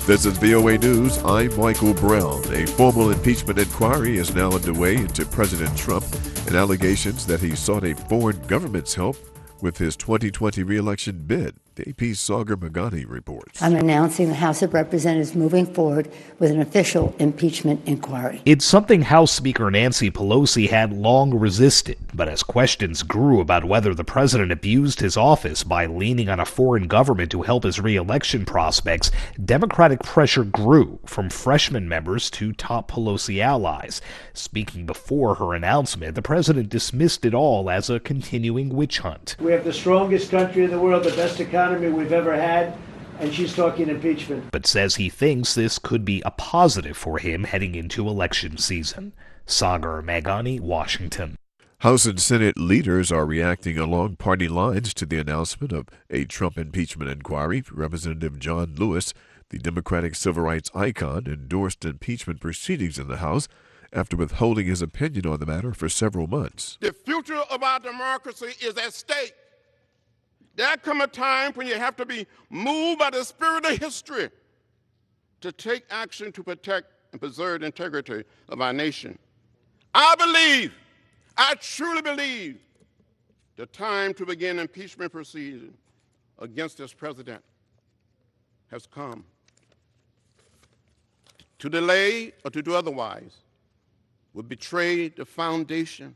This is VOA News. I'm Michael Brown. A formal impeachment inquiry is now underway into President Trump and allegations that he sought a foreign government's help with his 2020 re-election bid. The AP's Sagar Meghani reports. I'm announcing the House of Representatives moving forward with an official impeachment inquiry. It's something House Speaker Nancy Pelosi had long resisted, but as questions grew about whether the president abused his office by leaning on a foreign government to help his re-election prospects, Democratic pressure grew from freshman members to top Pelosi allies. Speaking before her announcement, the president dismissed it all as a continuing witch hunt. We have the strongest country in the world, the best economy we've ever had, and she's talking impeachment. But says he thinks this could be a positive for him heading into election season. Sagar Meghani, Washington. House and Senate leaders are reacting along party lines to the announcement of a Trump impeachment inquiry. Representative John Lewis, the Democratic civil rights icon, endorsed impeachment proceedings in the House after withholding his opinion on the matter for several months. The future of our democracy is at stake. There come a time when you have to be moved by the spirit of history to take action to protect and preserve the integrity of our nation. I truly believe, the time to begin impeachment proceedings against this president has come. To delay or to do otherwise would betray the foundation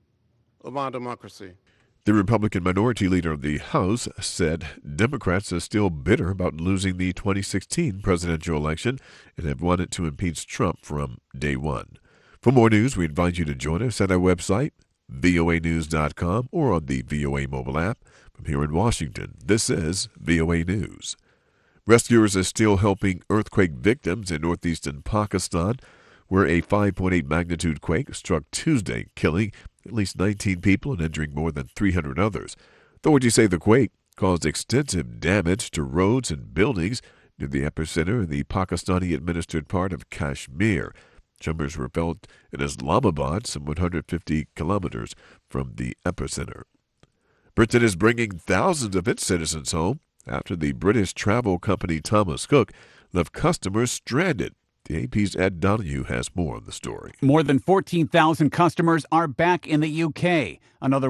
of our democracy. The Republican minority leader of the House said Democrats are still bitter about losing the 2016 presidential election and have wanted to impeach Trump from day one. For more news, we invite you to join us at our website, voanews.com, or on the VOA mobile app. From here in Washington, this is VOA News. Rescuers are still helping earthquake victims in northeastern Pakistan, where a 5.8 magnitude quake struck Tuesday, killing at least 19 people and injuring more than 300 others. Authorities say the quake caused extensive damage to roads and buildings near the epicenter in the Pakistani-administered part of Kashmir. Tremors were felt in Islamabad, some 150 kilometers from the epicenter. Britain is bringing thousands of its citizens home after the British travel company Thomas Cook left customers stranded. The AP's Ed Donahue has more on the story. More than 14,000 customers are back in the UK. Another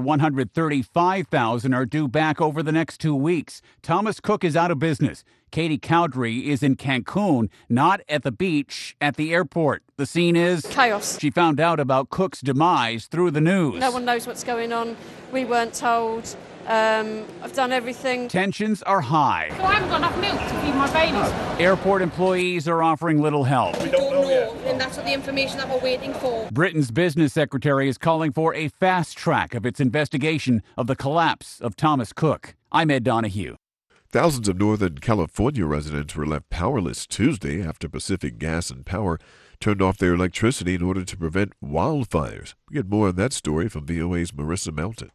135,000 are due back over the next 2 weeks. Thomas Cook is out of business. Katie Cowdery is in Cancun, not at the beach, at the airport. The scene is chaos. She found out about Cook's demise through the news. No one knows what's going on. We weren't told. I've done everything. Tensions are high. So I haven't got enough milk to feed my babies. Airport employees are offering little help. We don't know yet. And that's what the information that we're waiting for. Britain's business secretary is calling for a fast track of its investigation of the collapse of Thomas Cook. I'm Ed Donahue. Thousands of Northern California residents were left powerless Tuesday after Pacific Gas and Power turned off their electricity in order to prevent wildfires. We get more on that story from VOA's Marissa Melton.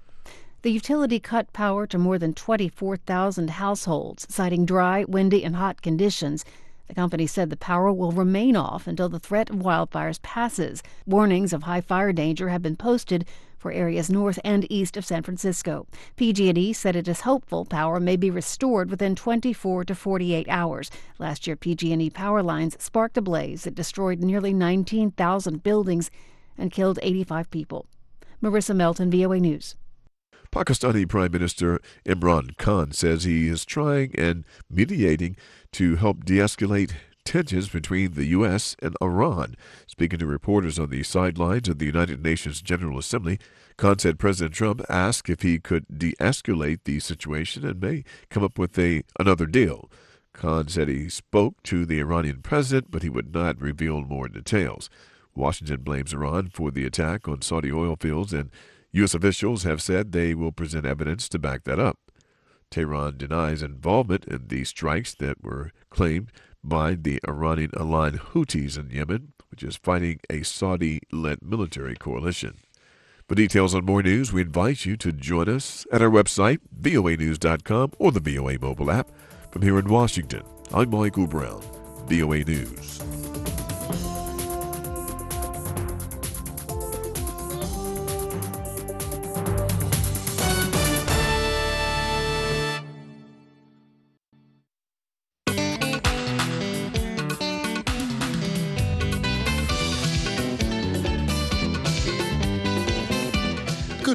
The utility cut power to more than 24,000 households, citing dry, windy, and hot conditions. The company said the power will remain off until the threat of wildfires passes. Warnings of high fire danger have been posted for areas north and east of San Francisco. PG&E said it is hopeful power may be restored within 24 to 48 hours. Last year, PG&E power lines sparked a blaze that destroyed nearly 19,000 buildings and killed 85 people. Marissa Melton, VOA News. Pakistani Prime Minister Imran Khan says he is trying and mediating to help de-escalate tensions between the U.S. and Iran. Speaking to reporters on the sidelines of the United Nations General Assembly, Khan said President Trump asked if he could de-escalate the situation and may come up with another deal. Khan said he spoke to the Iranian president, but he would not reveal more details. Washington blames Iran for the attack on Saudi oil fields, and U.S. officials have said they will present evidence to back that up. Tehran denies involvement in the strikes that were claimed by the Iranian-aligned Houthis in Yemen, which is fighting a Saudi-led military coalition. For details on more news, we invite you to join us at our website, voanews.com, or the VOA mobile app. From here in Washington, I'm Michael Brown, VOA News.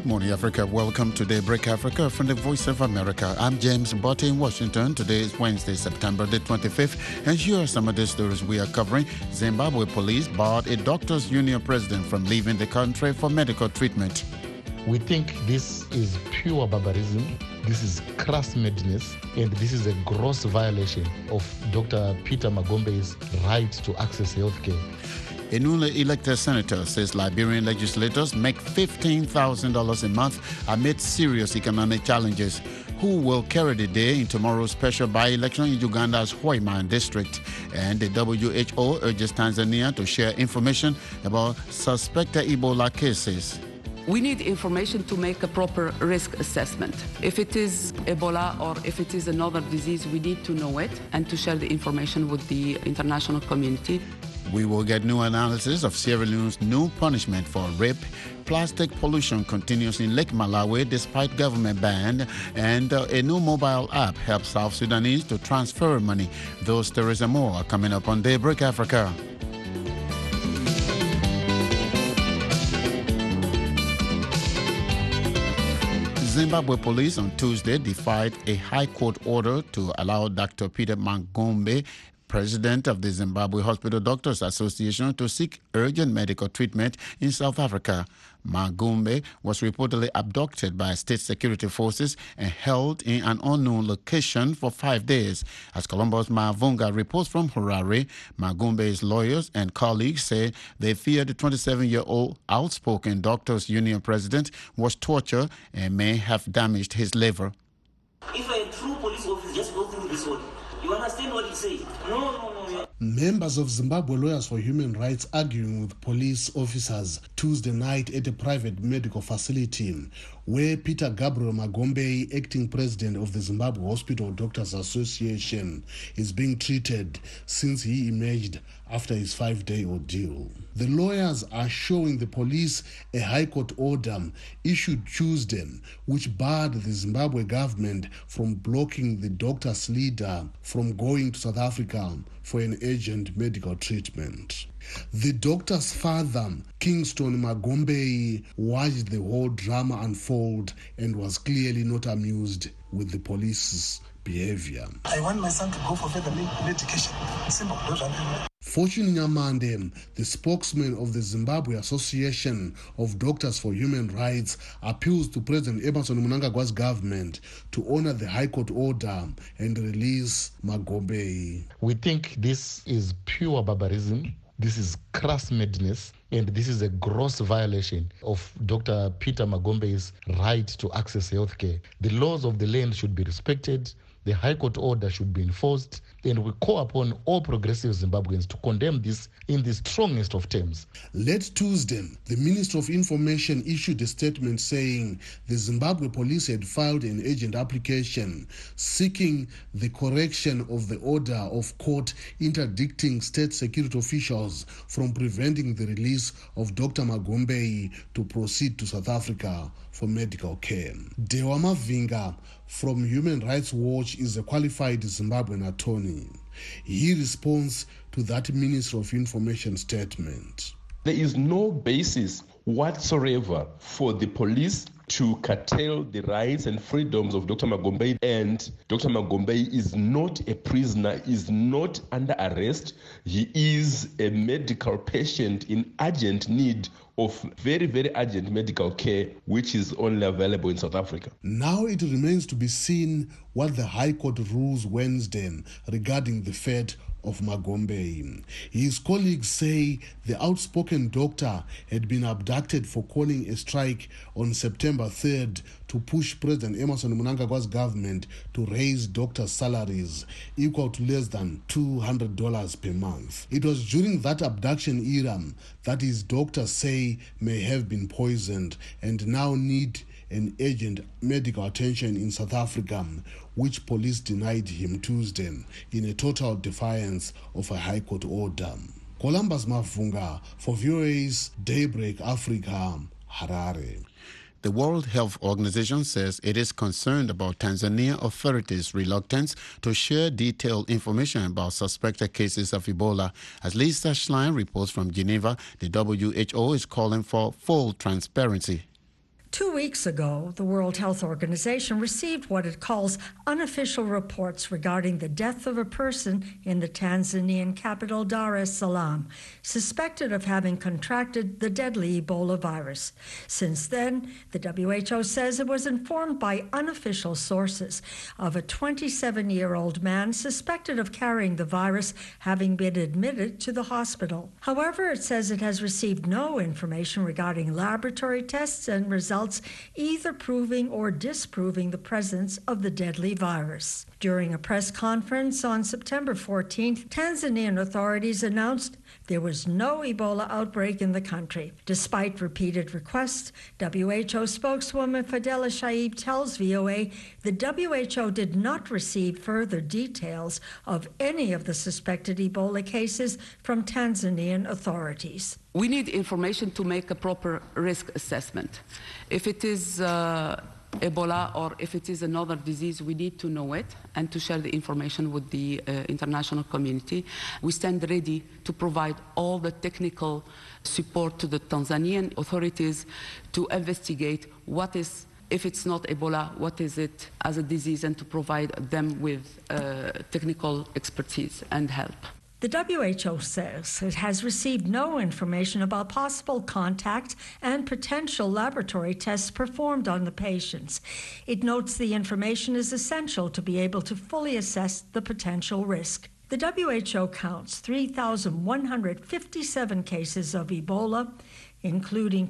Good morning, Africa. Welcome to Daybreak Africa from the Voice of America. I'm James Botte in Washington. Today is Wednesday, September the 25th, and here are some of the stories we are covering. Zimbabwe police barred a doctors' union president from leaving the country for medical treatment. We think this is pure barbarism, this is crass madness, and this is a gross violation of Dr. Peter Magombe's right to access health care. A newly elected senator says Liberian legislators make $15,000 a month amid serious economic challenges. Who will carry the day in tomorrow's special by-election in Uganda's Hoima district? And the WHO urges Tanzania to share information about suspected Ebola cases. We need information to make a proper risk assessment. If it is Ebola or if it is another disease, we need to know it and to share the information with the international community. We will get new analysis of Sierra Leone's new punishment for rape. Plastic pollution continues in Lake Malawi despite government ban, and a new mobile app helps South Sudanese to transfer money. Those stories and more are coming up on Daybreak Africa. Zimbabwe police on Tuesday defied a high court order to allow Dr. Peter Magombe, president of the Zimbabwe Hospital Doctors Association, to seek urgent medical treatment in South Africa. Magombe was reportedly abducted by state security forces and held in an unknown location for 5 days. As Columbus Mavunga reports from Harare, Magombe's lawyers and colleagues say they fear the 27-year-old outspoken doctors' union president was tortured and may have damaged his liver. If a true police officer just go through this order, you understand what he says? No. Members of Zimbabwe Lawyers for Human Rights arguing with police officers Tuesday night at a private medical facility where Peter Gabriel Magombe, acting president of the Zimbabwe Hospital Doctors Association, is being treated since he emerged after his 5-day ordeal. The lawyers are showing the police a High Court order issued Tuesday which barred the Zimbabwe government from blocking the doctor's leader from going to South Africa for an urgent medical treatment. The doctor's father, Kingston Magombe, watched the whole drama unfold and was clearly not amused with the police's behavior. I want my son to go for further medication. Simple. Fortune Nyamande, the spokesman of the Zimbabwe Association of Doctors for Human Rights, appeals to President Emmerson Mnangagwa's government to honor the High Court order and release Magombe. We think this is pure barbarism, this is crass madness, and this is a gross violation of Dr. Peter Magombe's right to access health care. The laws of the land should be respected. The High Court order should be enforced, and we call upon all progressive Zimbabweans to condemn this in the strongest of terms. Late Tuesday, the Minister of Information issued a statement saying the Zimbabwe police had filed an urgent application seeking the correction of the order of court interdicting state security officials from preventing the release of Dr. Magombe to proceed to South Africa for medical care. Dewa Mavinga from Human Rights Watch is a qualified Zimbabwean attorney. He responds to that Minister of Information statement. There is no basis whatsoever for the police to curtail the rights and freedoms of Dr. Magombe, and Dr. Magombe is not a prisoner, is not under arrest. He is a medical patient in urgent need of very, very urgent medical care, which is only available in South Africa. Now it remains to be seen what the High Court rules Wednesday regarding the fate of Magombe. His colleagues say the outspoken doctor had been abducted for calling a strike on September 3rd to push President Emmerson Mnangagwa's government to raise doctors' salaries equal to less than $200 per month. It was during that abduction era that his doctors say may have been poisoned and now need an urgent medical attention in South Africa, which police denied him Tuesday in a total defiance of a High Court order. Columbus Mavunga for VOA's Daybreak Africa, Harare. The World Health Organization says it is concerned about Tanzania authorities' reluctance to share detailed information about suspected cases of Ebola. As Lisa Schlein reports from Geneva, the WHO is calling for full transparency. 2 weeks ago, the World Health Organization received what it calls unofficial reports regarding the death of a person in the Tanzanian capital Dar es Salaam, suspected of having contracted the deadly Ebola virus. Since then, the WHO says it was informed by unofficial sources of a 27-year-old man suspected of carrying the virus having been admitted to the hospital. However, it says it has received no information regarding laboratory tests and results either proving or disproving the presence of the deadly virus. During a press conference on September 14th, Tanzanian authorities announced there was no Ebola outbreak in the country. Despite repeated requests, WHO spokeswoman Fadela Shaib tells VOA the WHO did not receive further details of any of the suspected Ebola cases from Tanzanian authorities. We need information to make a proper risk assessment. If it is Ebola or if it is another disease, we need to know it and to share the information with the international community. We stand ready to provide all the technical support to the Tanzanian authorities to investigate what is, if it's not Ebola, what is it as a disease, and to provide them with technical expertise and help. The WHO says it has received no information about possible contact and potential laboratory tests performed on the patients. It notes the information is essential to be able to fully assess the potential risk. The WHO counts 3,157 cases of Ebola, including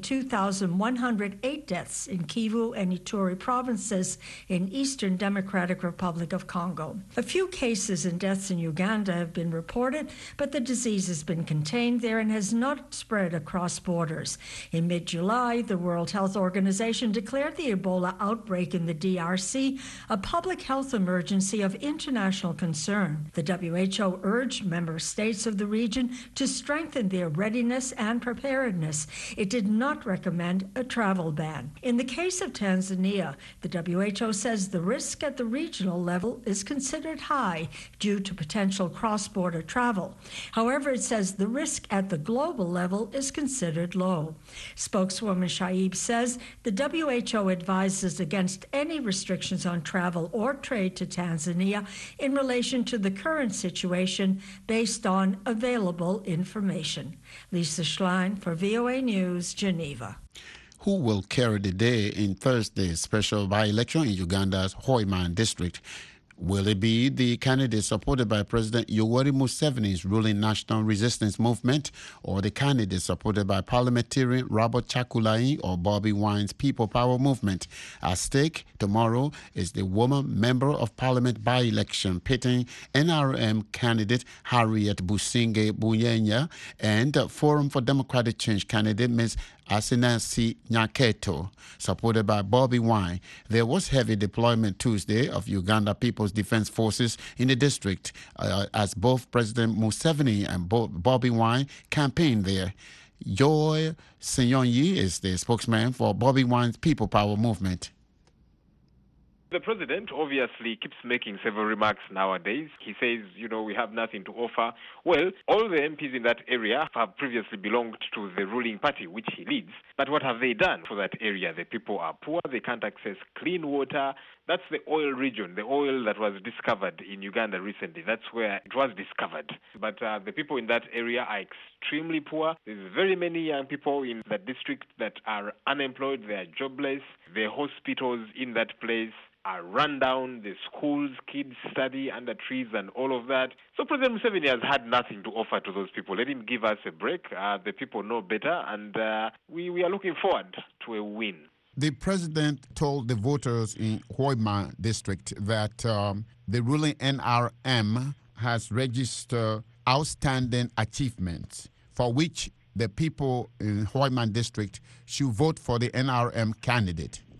2,108 deaths in Kivu and Ituri provinces in Eastern Democratic Republic of Congo. A few cases and deaths in Uganda have been reported, but the disease has been contained there and has not spread across borders. In mid-July, the World Health Organization declared the Ebola outbreak in the DRC a public health emergency of international concern. The WHO urged member states of the region to strengthen their readiness and preparedness. It did not recommend a travel ban. In the case of Tanzania, the WHO says the risk at the regional level is considered high due to potential cross-border travel. However, it says the risk at the global level is considered low. Spokeswoman Shaib says the WHO advises against any restrictions on travel or trade to Tanzania in relation to the current situation based on available information. Lisa Schlein for VOA News, Geneva. Who will carry the day in Thursday's special by-election in Uganda's Hoima district? Will it be the candidate supported by President Yoweri Museveni's ruling National Resistance Movement, or the candidate supported by parliamentarian Robert Chakulai or Bobby Wine's People Power Movement? At stake tomorrow is the woman member of parliament by-election pitting NRM candidate Harriet Businge Buyenya and Forum for Democratic Change candidate Ms. Asinasi Nyaketo, supported by Bobby Wine. There was heavy deployment Tuesday of Uganda People's Defense Forces in the district as both President Museveni and Bobby Wine campaigned there. Joy Senyonyi is the spokesman for Bobby Wine's People Power Movement. The president obviously keeps making several remarks nowadays. He says, we have nothing to offer. Well, all the MPs in that area have previously belonged to the ruling party, which he leads. But what have they done for that area? The people are poor. They can't access clean water. That's the oil region, the oil that was discovered in Uganda recently. That's where it was discovered. But the people in that area are extremely poor. There's very many young people in that district that are unemployed. They are jobless. The hospitals in that place are run down, the schools, kids study under trees and all of that. So President Museveni has had nothing to offer to those people. Let him give us a break. The people know better, and we are looking forward to a win. The president told the voters in Hoima district that the ruling NRM has registered outstanding achievements for which the people in Hoima district should vote for the NRM candidate.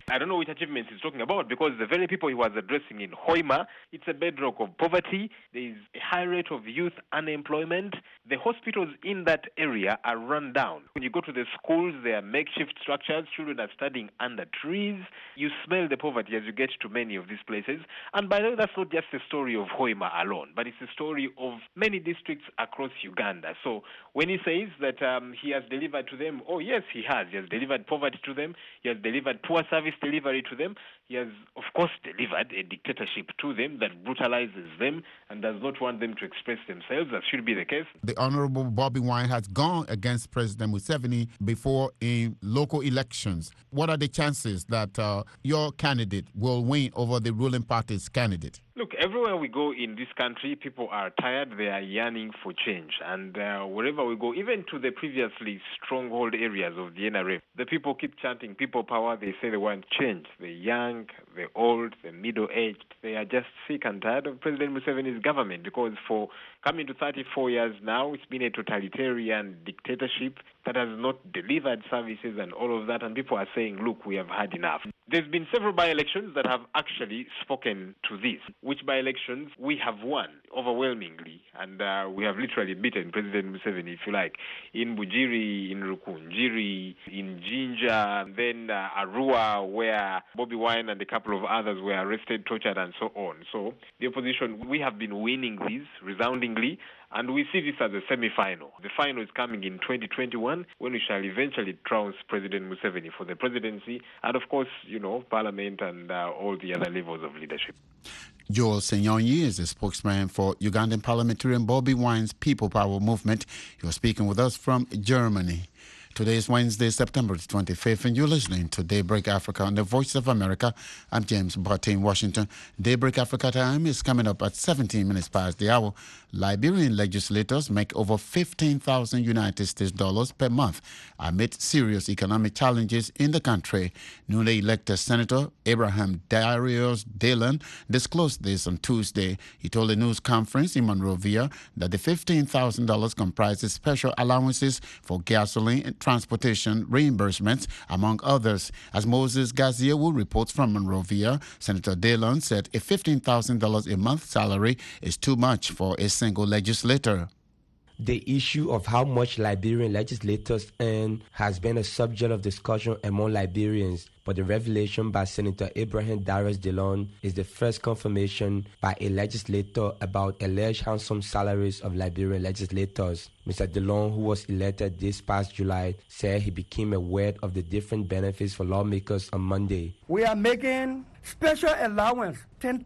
I don't know which achievements he's talking about, because the very people he was addressing in Hoima, it's a bedrock of poverty. There is a high rate of youth unemployment. The hospitals in that area are run down. When you go to the schools, there are makeshift structures. Children are studying under trees. You smell the poverty as you get to many of these places. And by the way, that's not just the story of Hoima alone, but it's the story of many districts across Uganda. So when he says that he has delivered to them, oh yes, he has. He has delivered poverty to them. He has delivered poor service delivery to them. He has, of course, delivered a dictatorship to them that brutalizes them and does not want them to express themselves, as should be the case. The Honorable Bobby Wine has gone against President Museveni before in local elections. What are the chances that your candidate will win over the ruling party's candidate? Look, everywhere we go in this country, people are tired, they are yearning for change. And wherever we go, even to the previously stronghold areas of the NRF, the people keep chanting people power. They say they want change. The young, the old, the middle-aged, they are just sick and tired of President Museveni's government, because for coming to 34 years now, it's been a totalitarian dictatorship that has not delivered services and all of that, and people are saying, look, we have had enough. There's been several by-elections that have actually spoken to this, which by-elections we have won overwhelmingly, and we have literally beaten President Museveni, if you like, in Bujiri, in Rukunjiri, in Jinja, and then Arua, where Bobby Wine and a couple of others were arrested, tortured, and so on. So the opposition, we have been winning these resoundingly, and we see this as a semi-final. The final is coming in 2021, when we shall eventually trounce President Museveni for the presidency, and of course, you know, Parliament and all the other levels of leadership. Joel Senyonyi is the spokesman for Ugandan parliamentarian Bobby Wine's People Power movement. He was speaking with us from Germany. Today is Wednesday, September 25th, and you're listening to Daybreak Africa on the Voice of America. I'm James Barty in Washington. Daybreak Africa time is coming up at 17 minutes past the hour. Liberian legislators make over 15,000 United States dollars per month amid serious economic challenges in the country. Newly elected Senator Abraham Darius Dillon disclosed this on Tuesday. He told a news conference in Monrovia that the $15,000 comprises special allowances for gasoline and transportation reimbursements, among others. As Moses Gaziewu reports from Monrovia, Senator Dillon said a $15,000 a month salary is too much for a single legislator. The issue of how much Liberian legislators earn has been a subject of discussion among Liberians, but the revelation by Senator Abraham Darius Dillon is the first confirmation by a legislator about alleged handsome salaries of Liberian legislators. Mr. Dillon, who was elected this past July, said he became aware of the different benefits for lawmakers on Monday. We are making special allowance,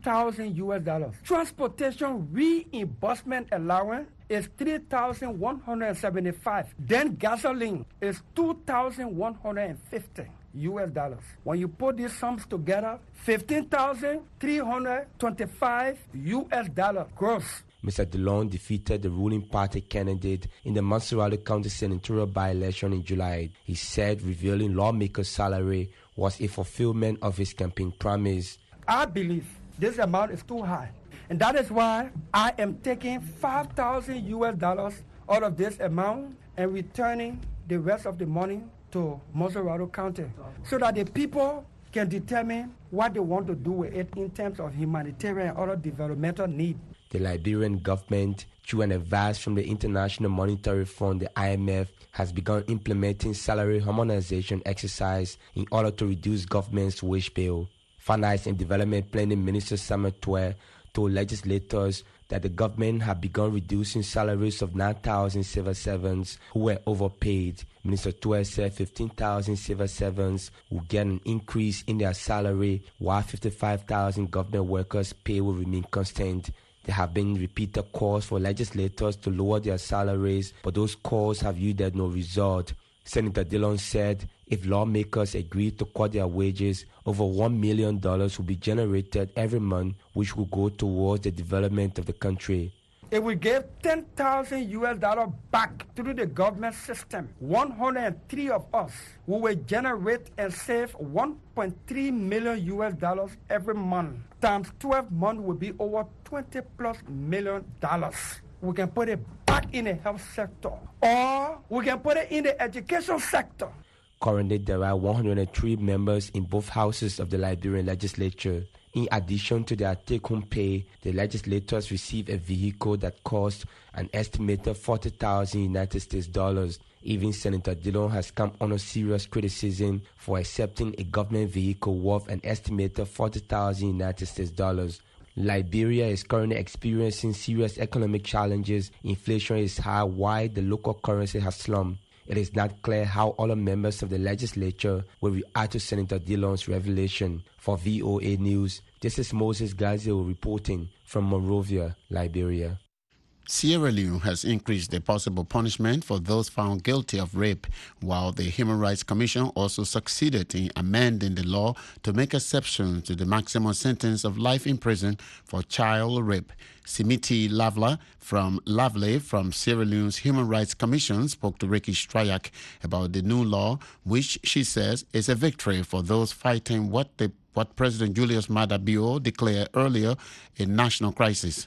$10,000. Transportation reimbursement allowance is $3,175. Then gasoline is $2,150. When you put these sums together, $15,325 gross. Mr. Dillon defeated the ruling party candidate in the Montserrat County senatorial by-election in July. He said revealing lawmakers' salary was a fulfillment of his campaign promise. I believe this amount is too high, and that is why I am taking $5,000 out of this amount and returning the rest of the money to Montserrat County, so that the people can determine what they want to do with it in terms of humanitarian and other developmental needs. The Liberian government, through an advice from the International Monetary Fund, the IMF, has begun implementing salary harmonization exercise in order to reduce government's wage bill. Finance and Development Planning Minister Samuel Twere told legislators that the government had begun reducing salaries of 9,000 civil servants who were overpaid. Minister Twere said 15,000 civil servants will get an increase in their salary, while 55,000 government workers' pay will remain constant. There have been repeated calls for legislators to lower their salaries, but those calls have yielded no result. Senator Dillon said if lawmakers agree to cut their wages, over $1 million will be generated every month, which will go towards the development of the country. It will give $10,000 back through the government system. 103 of us will generate and save $1.3 million every month. Times 12 months will be over $20+ million. We can put it back in the health sector, or we can put it in the education sector. Currently, there are 103 members in both houses of the Liberian legislature. In addition to their take-home pay, the legislators receive a vehicle that costs an estimated $40,000 United States dollars. Even Senator Dillon has come under serious criticism for accepting a government vehicle worth an estimated $40,000 United States dollars. Liberia is currently experiencing serious economic challenges. Inflation is high while the local currency has slumped. It is not clear how other members of the legislature will react to Senator Dillon's revelation. For VOA News, this is Moses Gazio reporting from Monrovia, Liberia. Sierra Leone has increased the possible punishment for those found guilty of rape, while the Human Rights Commission also succeeded in amending the law to make exceptions to the maximum sentence of life in prison for child rape. Simiti Lavle from Sierra Leone's Human Rights Commission spoke to Ricky Strayak about the new law, which she says is a victory for those fighting what President Julius Maada Bio declared earlier a national crisis.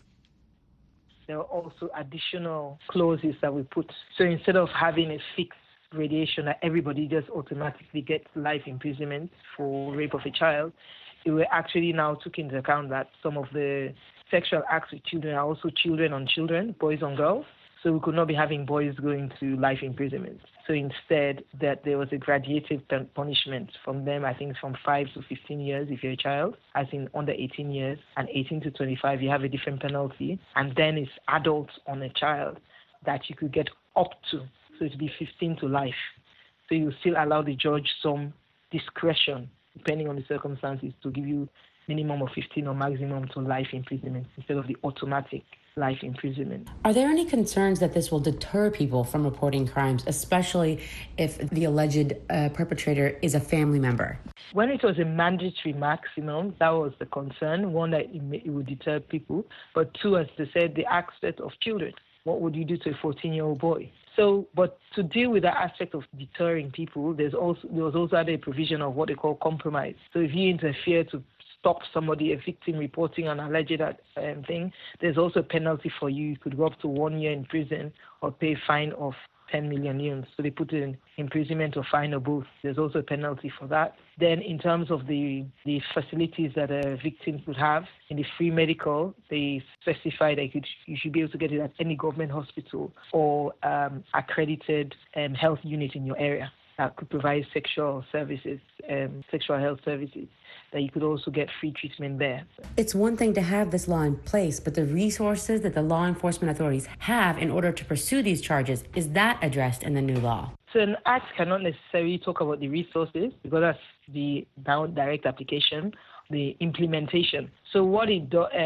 There are also additional clauses that we put. So instead of having a fixed gradation that everybody just automatically gets life imprisonment for rape of a child, we actually now took into account that some of the sexual acts with children are also children on children, boys on girls. So we could not be having boys going to life imprisonment. So instead, that there was a graduated punishment from them, I think from 5 to 15 years if you're a child, as in under 18 years, and 18 to 25, you have a different penalty. And then it's adults on a child that you could get up to. So it'd be 15 to life. So you still allow the judge some discretion, depending on the circumstances, to give you minimum of 15 or maximum to life imprisonment instead of the automatic life imprisonment. Are there any concerns that this will deter people from reporting crimes, especially if the alleged perpetrator is a family member? When it was a mandatory maximum, that was the concern. One, that it would deter people. But two, as they said, the aspect of children. What would you do to a 14-year-old boy? So, but to deal with that aspect of deterring people, there was also a provision of what they call compromise. So if you interfere to stop somebody, a victim, reporting an alleged thing, there's also a penalty for you. You could go up to 1 year in prison or pay a fine of 10 million yuan. So they put in imprisonment or fine or both. There's also a penalty for that. Then in terms of the facilities that a victim could have, in the free medical, they specify that you should be able to get it at any government hospital or accredited health unit in your area that could provide sexual services, sexual health services, that you could also get free treatment there. It's one thing to have this law in place, but the resources that the law enforcement authorities have in order to pursue these charges, is that addressed in the new law? So an act cannot necessarily talk about the resources because that's the direct application, the implementation. So what it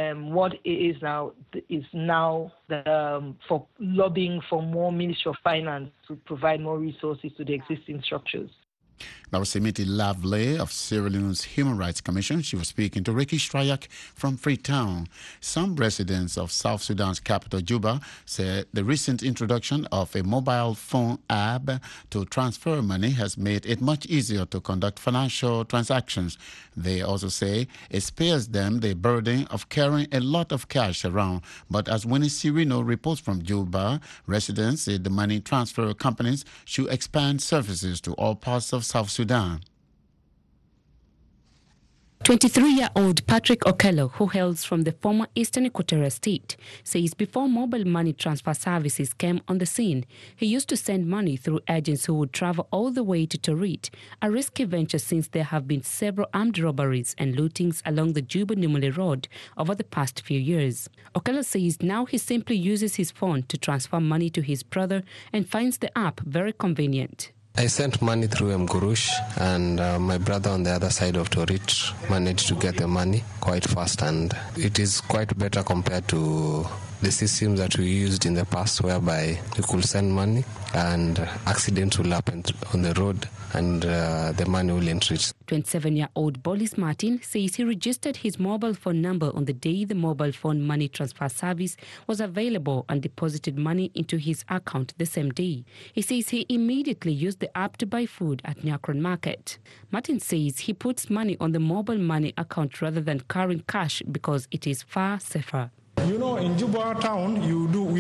is now for lobbying for more Ministry of Finance to provide more resources to the existing structures. That was Simiti Lavle of Sierra Leone's Human Rights Commission. She was speaking to Ricky Strayak from Freetown. Some residents of South Sudan's capital, Juba, said the recent introduction of a mobile phone app to transfer money has made it much easier to conduct financial transactions. They also say it spares them the burden of carrying a lot of cash around. But as Winnie Sirino reports from Juba, residents say the money transfer companies should expand services to all parts of South Sudan. 23-year-old Patrick Okello, who hails from the former Eastern Equatorial State, says before mobile money transfer services came on the scene, he used to send money through agents who would travel all the way to Torit, a risky venture since there have been several armed robberies and lootings along the Juba-Numule Road over the past few years. Okello says now he simply uses his phone to transfer money to his brother and finds the app very convenient. I sent money through Mgurush, and my brother on the other side of Torit managed to get the money quite fast, and it is quite better compared to the systems that we used in the past, whereby you could send money and accidents will happen on the road and the money will reach. 27-year-old Bolis Martin says he registered his mobile phone number on the day the mobile phone money transfer service was available and deposited money into his account the same day. He says he immediately used the app to buy food at Nyakron Market. Martin says he puts money on the mobile money account rather than carrying cash because it is far safer. You know, in Juba town, we do move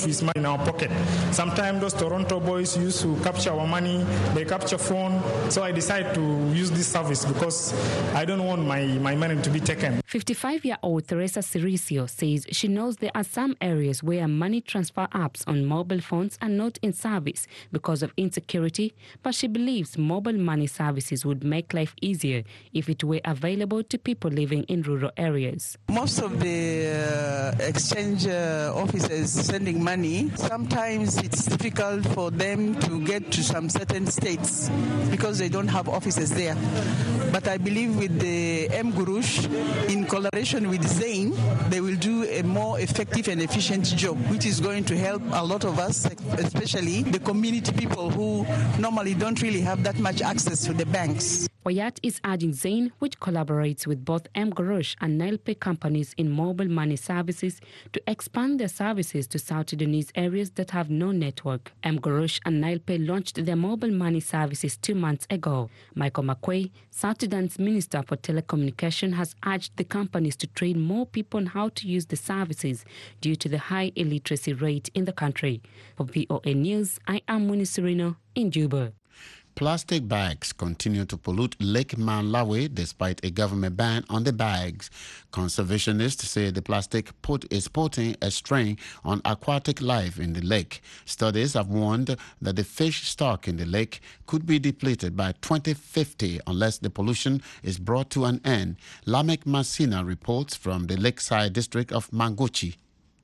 fees money in our pocket. Sometimes those Toronto boys used to capture our money, they capture phone. So I decided to use this service because I don't want my money to be taken. 55-year-old Teresa Ciricio says she knows there are some areas where money transfer apps on mobile phones are not in service because of insecurity, but she believes mobile money services would make life easier if it were available to people living in rural areas. Most of the exchange officers sending money, sometimes it's difficult for them to get to some certain states because they don't have offices there. But I believe with the M-Gurush, in collaboration with Zain, they will do a more effective and efficient job, which is going to help a lot of us, especially the community people who normally don't really have that much access to the banks. Wayat is urging Zain, which collaborates with both M-Gurush and NilePay companies in mobile money services, to expand their services to South Sudanese areas that have no network. M-Gurush and NilePay launched their mobile money services 2 months ago. Michael McQuay, South Sudan's Minister for Telecommunication, has urged the companies to train more people on how to use the services due to the high illiteracy rate in the country. For VOA News, I am Winnie Serino in Juba. Plastic bags continue to pollute Lake Malawi despite a government ban on the bags. Conservationists say the plastic is putting a strain on aquatic life in the lake. Studies have warned that the fish stock in the lake could be depleted by 2050 unless the pollution is brought to an end. Lamek Masina reports from the lakeside district of Mangochi.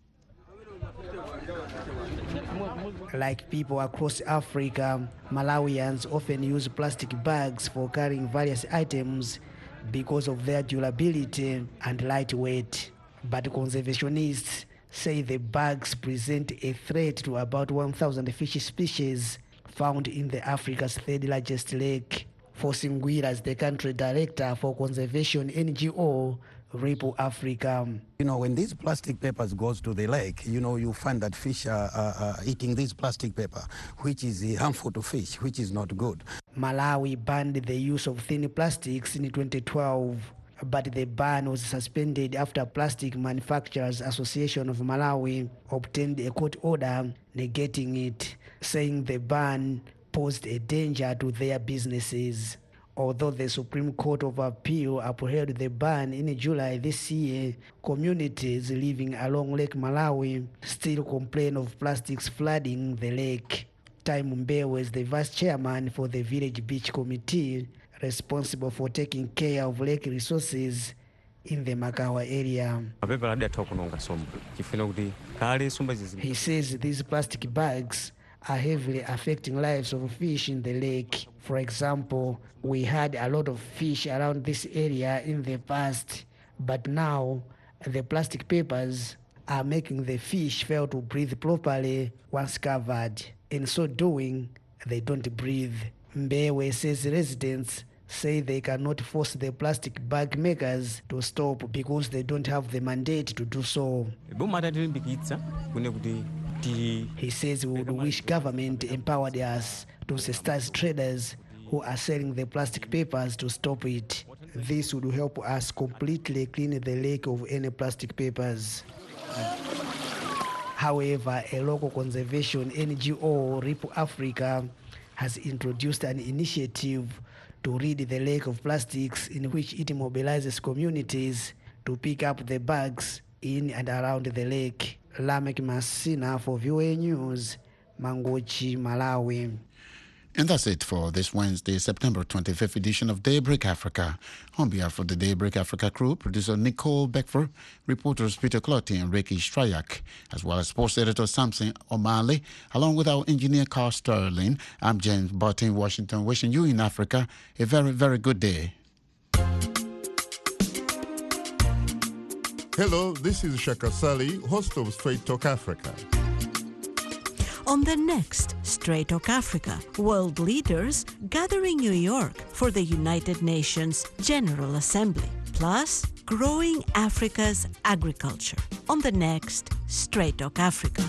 Like people across Africa, Malawians often use plastic bags for carrying various items because of their durability and lightweight. But conservationists say the bags present a threat to about 1,000 fish species found in the Africa's third largest lake. Fossing Guiras, the country director for conservation NGO Ripple Africa. When these plastic papers goes to the lake, you find that fish are eating this plastic paper, which is harmful to fish, which is not good. Malawi banned the use of thin plastics in 2012, but the ban was suspended after Plastic Manufacturers Association of Malawi obtained a court order negating it, saying the ban posed a danger to their businesses. Although the Supreme Court of Appeal upheld the ban in July this year, communities living along Lake Malawi still complain of plastics flooding the lake. Time Mbewe is the vice chairman for the Village Beach Committee, responsible for taking care of lake resources in the Makawa area. He says these plastic bags are heavily affecting lives of fish in the lake. For example, we had a lot of fish around this area in the past, but now the plastic papers are making the fish fail to breathe properly once covered. In so doing, they don't breathe. Mbewe says residents say they cannot force the plastic bag makers to stop because they don't have the mandate to do so. He says we would wish government empowered us to sensitize traders who are selling the plastic papers to stop it. This would help us completely clean the lake of any plastic papers. However, a local conservation NGO, Ripple Africa, has introduced an initiative to rid the lake of plastics, in which it mobilizes communities to pick up the bags in and around the lake. Lamek Masina for VOA News, Mangochi, Malawi. And that's it for this Wednesday, September 25th edition of Daybreak Africa. On behalf of the Daybreak Africa crew, producer Nicole Beckford, reporters Peter Clotti and Ricky Strayak, as well as sports editor Samson O'Malley, along with our engineer Carl Sterling, I'm James Barton, Washington, wishing you in Africa a very, very good day. Hello, this is Shaka Sali, host of Straight Talk Africa. On the next Straight Talk Africa, world leaders gather in New York for the United Nations General Assembly, plus growing Africa's agriculture. On the next Straight Talk Africa.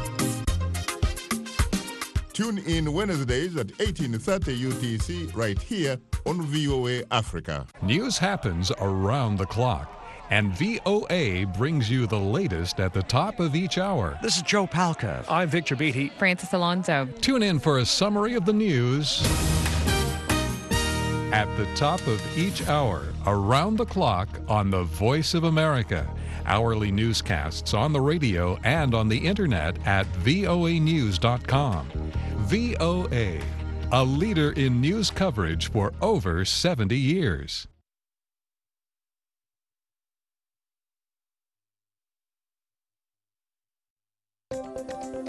Tune in Wednesdays at 18:30 UTC right here on VOA Africa. News happens around the clock. And VOA brings you the latest at the top of each hour. This is Joe Palca. I'm Victor Beatty. Francis Alonso. Tune in for a summary of the news at the top of each hour, around the clock on the Voice of America. Hourly newscasts on the radio and on the internet at voanews.com. VOA, a leader in news coverage for over 70 years.